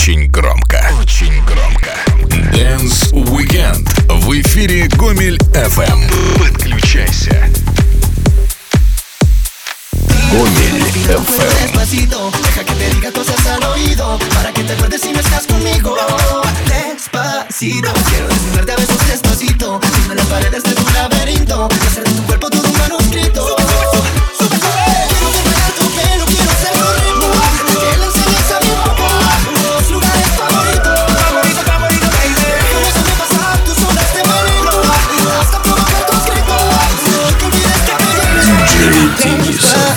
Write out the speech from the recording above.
очень громко. Очень громко. Dance Weekend в эфире Гомель FM. Подключайся. Гомель FM. Despacito, deja que te diga cosas al oído, para que te acuerdes si no estás conmigo. Despacito, quiero desnudarte a besos despacito, sin las paredes de tu laberinto, y hacer de tu cuerpo todo un manuscrito. Quiero desnudar tu pelo, quiero hacer tu ritmo, que le enseñes a mi boca los lugares favoritos. Baby, déjame sobrepasar tus olas de marino, hasta provocar tus gritos, que olvides que me DJ Денис.